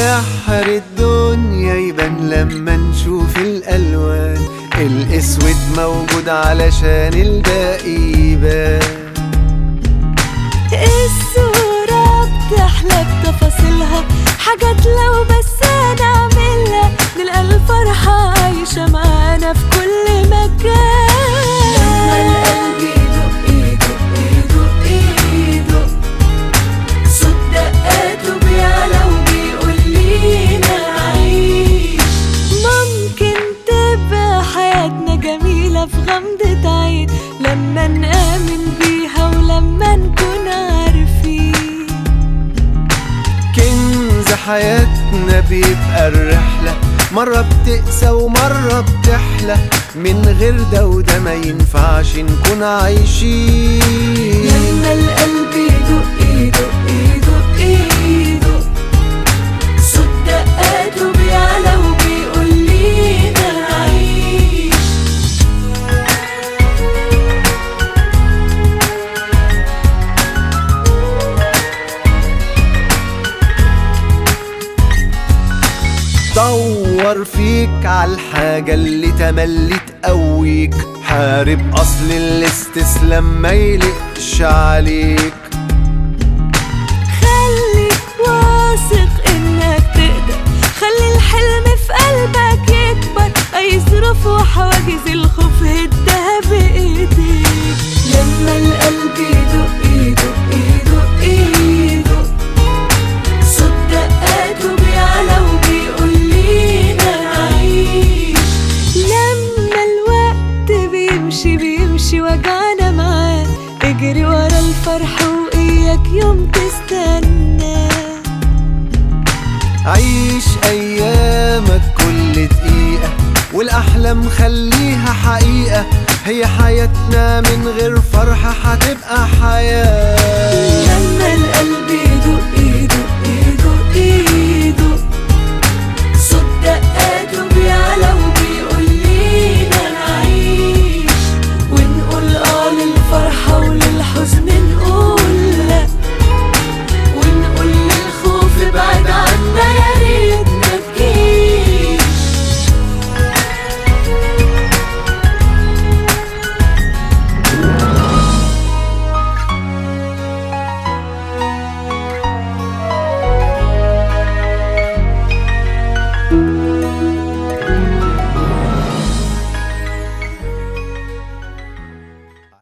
سحر الدنيا يبان لما نشوف الألوان، الأسود موجود علشان الباقي يبان. الصورة بتحلى بتفاصيلها، حاجات لو بس نعملها نلقى الفرحة عايشة معانا في كل مكان. لما القلب يدق يدق يدق يدق، صوت دقاته بيعلى وبيقول لينا عيش. ممكن تبقى حياتنا جميلة في غمضة عين لما نآمن بيها ولما نكون عارفين. كنز حياتنا بيبقى الرحلة، مرة بتقسى ومرة بتحلى، من غير ده وده ما ينفعش نكون عايشين. لما القلب يدق يدق يدق يدق، صوت دقاته بيعلى وبيقول لينا عيش. دور فيك عالحاجة اللي تملي تقويك، حارب أصل الاستسلام ما يلقش عليك. خليك واثق انك تقدر، خلي الحلم في قلبك يكبر، اي ظروف وحواجز الخوف هدها بايديك. لما القلب يدق يدق يدق يدق، صوت دقاته بيعلى وبيقول لينا عيش. لما الوقت بيمشي بيمشي وجعنا معاه، اجري ورا الفرح وإياك يوم تستنى. عيش أيامك كل دقيقة، والأحلام خليها حقيقة، هي حياتنا من غير فرحة هتبقى حياة. لما القلب يدق